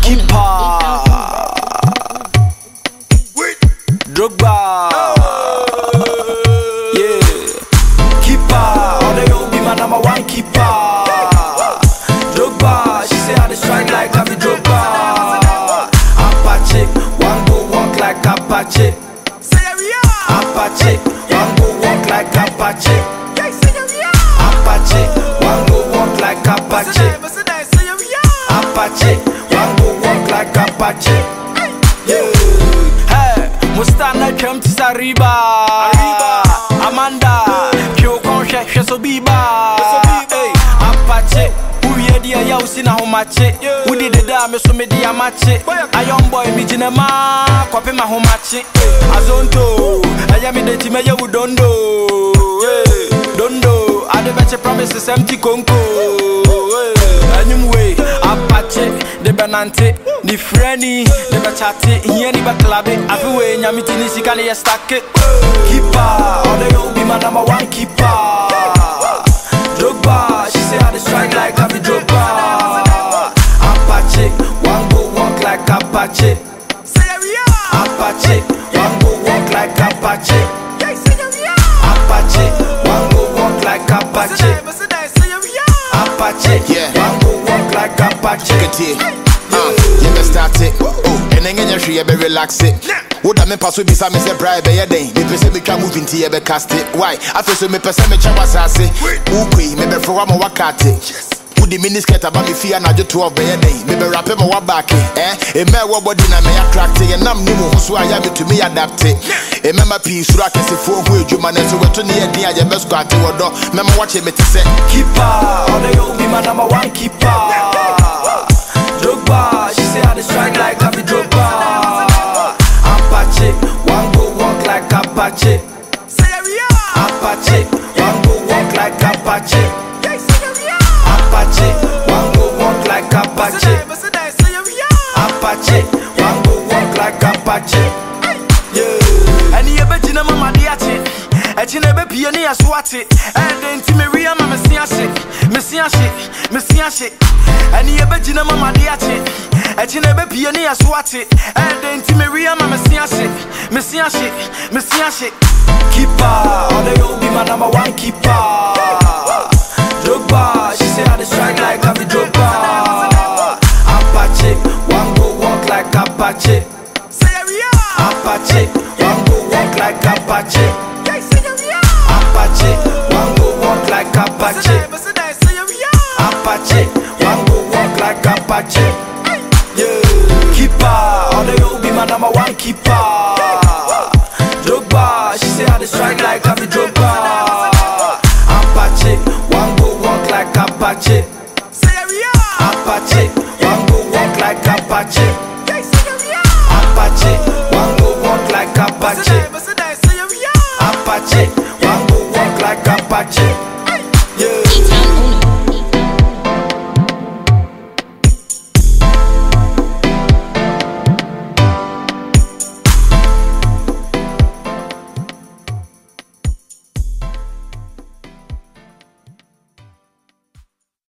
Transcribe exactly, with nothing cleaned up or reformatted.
Keeper Drogba Yeah Keeper All the old be my number one keeper Drogba She say I dey strike like I be Drogba Apache One go walk like Apache Apache One go walk like Apache Apache One go walk like Apache Apache One go walk like Apache Yeah Hey Mustana come to Sariba Amanda Kyo Konshe Shesobiba Hey Apache Who ye dia ya usina homache Who did the dame so me dia mache A young boy mi jinema Kwape ma homache Azonto Ayami de time ye udondo Dondo Ade beche promises empty konko Anyway Apache De benante Ni freni De bechate Hiye ni baklabe Afiwe nyamiti ni sikali ya stake Keeper All the old be my number one keeper Drogba She say I dey strike like I be Drogba Apache One go walk like Apache Apache One go walk like Apache Apache One go walk like Apache Apache One go walk like Apache Uh, you best start it. Oh, and then you should be relax it. Would I me pass with me some say bribe by a day? Me person me can move into you be cast it. Why? I feel so me person me chawa sase. Ukui me be for one more wakati. Would the miniskirt about me fear na just twelve by a day? Me be rap him a back eh? A me wa body na me attract it. And I'm new so I am to me adapt it. A member piece so I can see four who you man so we to near near your best squat to do. Member watch me to say Keeper, all the old be my number one keeper. Drogba, she say I dey strike like I be Drogba. Apache, one go walk like Apache. Apache, one go walk like Apache. Apache, one go walk like Apache. Apache, one go walk like Apache. Yeah. And you bet you know mama diache. And you never be any aswati. And then Timeria mama siashi, Messiashi, Messiashi. And you bet you know mama diache. And you never be any aswati. And then Timeria mama siashi, Messiashi, Messiashi. Keeper, all the old be my number one keeper. Drogba, she say I dey strike like I be Drogba. Apache, one go walk like Apache. Apache, one go walk like Apache. Apache, one go walk like Apache. Apache, one go walk like Apache. Yeah. Keeper, all the old be my number one keeper. Drogba, she say I dey strike like I be Drogba. Apache, one go walk like Apache.